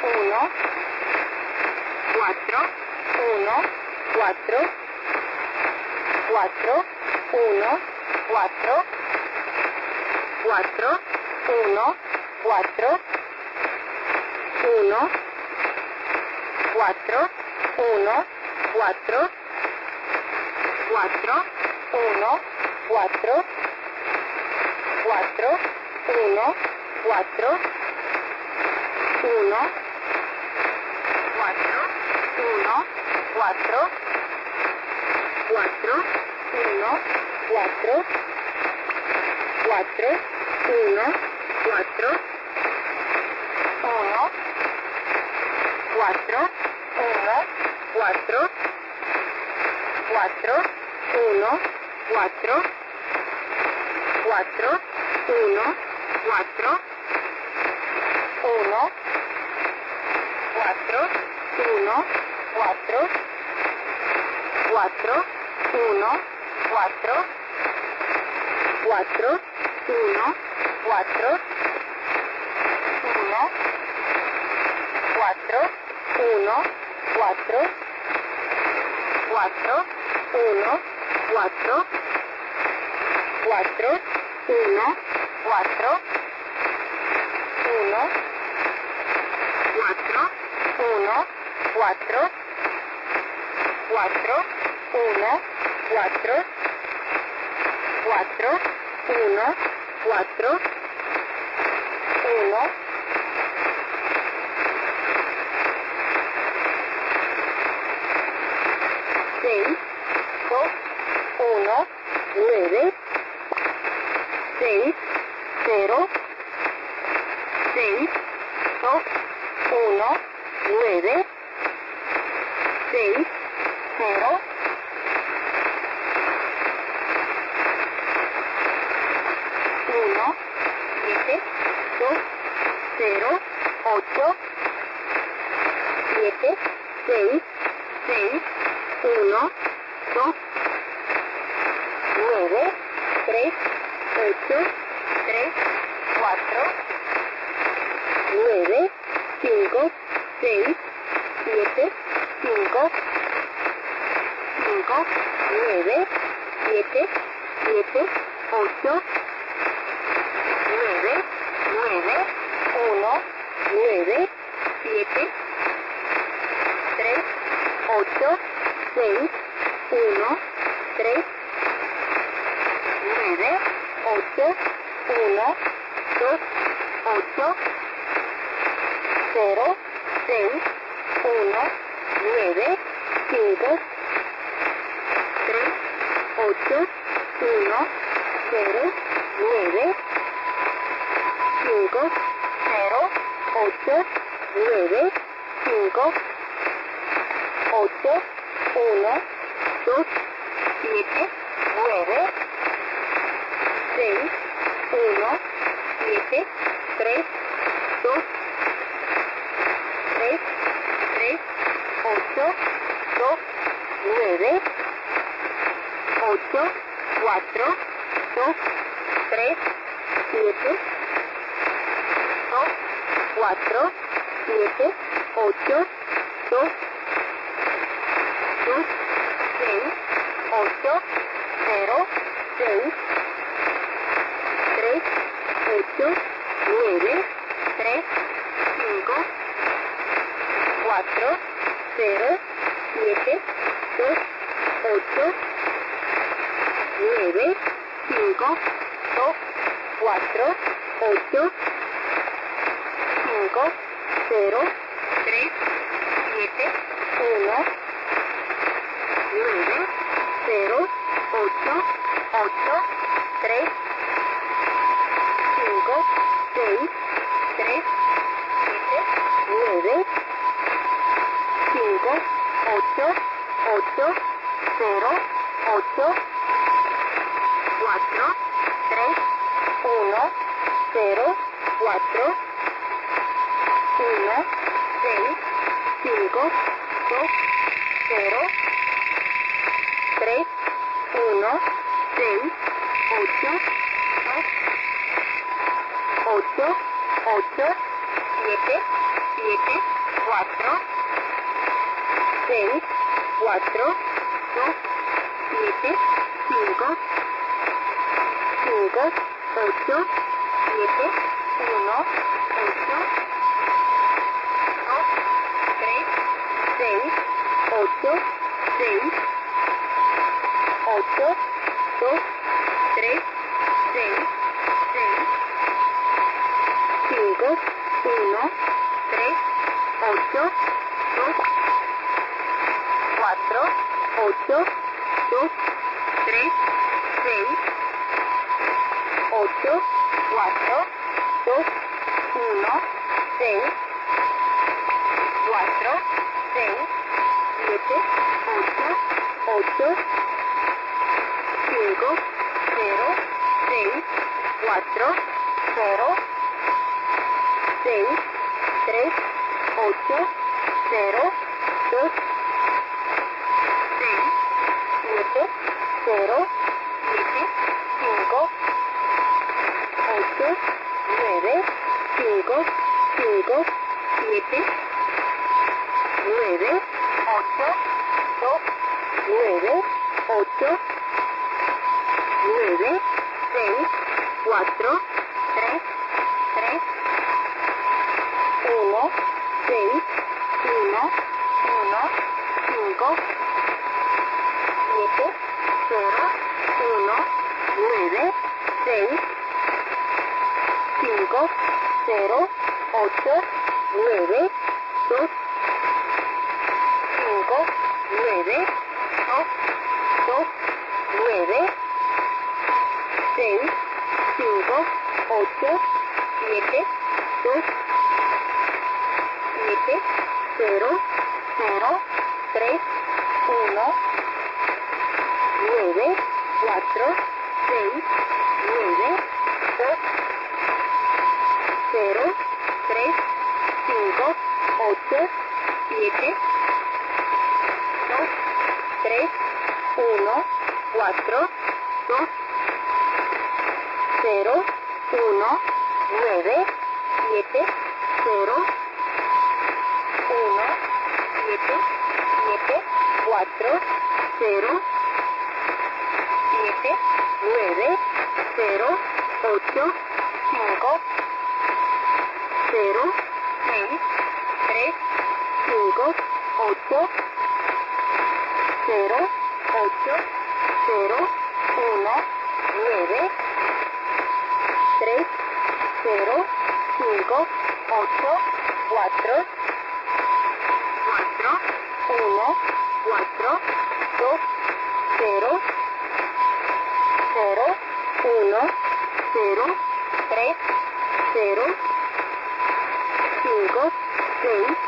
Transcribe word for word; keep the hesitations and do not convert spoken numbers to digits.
uno, cuatro, uno, cuatro, cuatro, uno, cuatro, cuatro, uno, cuatro, uno, cuatro, uno, cuatro, cuatro, uno, cuatro, cuatro, uno, cuatro, uno, cuatro, uno, cuatro, cuatro, uno, cuatro, cuatro, uno, cuatro, uno, cuatro, uno, cuatro, cuatro, uno, cuatro, cuatro, uno, cuatro, uno, cuatro, uno, cuatro, cuatro, uno, cuatro, cuatro, uno, cuatro, uno, cuatro, uno, cuatro, cuatro, uno, cuatro, cuatro, uno, cuatro, uno, cuatro, uno, cuatro, cuatro, uno, cuatro, cuatro, uno, cuatro, uno, seis, dos, uno, nueve, seis, cero, seis, dos, uno, nueve, seis, cero, uno, siete, dos, cero, ocho, siete, seis, seis, uno, dos, nueve, tres, ocho, tres, cuatro, nueve, cinco, seis, siete, cinco, cinco, nueve, siete, siete, ocho, nueve, nueve, uno, nueve, siete, tres, ocho, seis, uno, tres, nueve, ocho, uno, dos, ocho, cero, seis, uno, nueve, cinco, tres, ocho, uno, cero, nueve, cinco, cero, ocho, nueve, cinco, ocho, uno, dos, siete, nueve, seis, uno, siete, tres, dos, tres, tres, ocho, dos, nueve, ocho, cuatro, dos, tres, siete, dos, cuatro, siete, ocho, dos, dos, seis, ocho, cero, seis, tres, ocho, nueve, tres, cinco, cuatro, cero, siete, dos, ocho, nueve, cinco, dos, cuatro, ocho, cinco, cero, tres, siete, uno, nueve, cero, ocho, ocho, tres, cinco, seis, tres, siete, nueve, cinco, ocho, ocho, cero, ocho, cuatro, tres, uno, cero, cuatro, uno, seis, cinco, dos, cero, tres, uno, seis, ocho, dos, ocho, ocho, siete, siete, cuatro, dos, siete, cinco, cinco, ocho, siete, uno, ocho, dos, tres, seis, ocho, seis, ocho, dos, tres, seis, seis, cinco, uno, tres, ocho, dos, cuatro, ocho, dos, tres, seis, ocho, cuatro, dos, uno, seis, cuatro, seis, siete, ocho, ocho, cinco, cero, seis, cuatro, cero, seis, tres, ocho, cero, dos, seis, siete, cero, siete, cinco, ocho, nueve, cinco, cinco, siete, nueve, ocho, dos, nueve, ocho, nueve, seis, cuatro, tres, tres, uno, seis, uno, uno, cinco, siete, cero, uno, nueve, seis, cinco, cero, ocho, nueve, dos, cinco, nueve, dos, dos, nueve, seis, cinco, ocho, siete, dos, siete, cero, cero, tres, uno, nueve, cuatro, seis, nueve, dos, cero, tres, cinco, ocho, siete, dos, tres, uno, cuatro, dos, cero, uno, nueve, siete, cero, uno, siete, siete, cuatro, cero, siete, nueve, cero, ocho, cinco, cero, seis, tres, cinco, ocho, cero, ocho, cero, uno, nueve, tres, cero, cinco, ocho, cuatro, cuatro, uno, cuatro, dos, cero, cero, uno, cero, tres, cero, cinco, seis,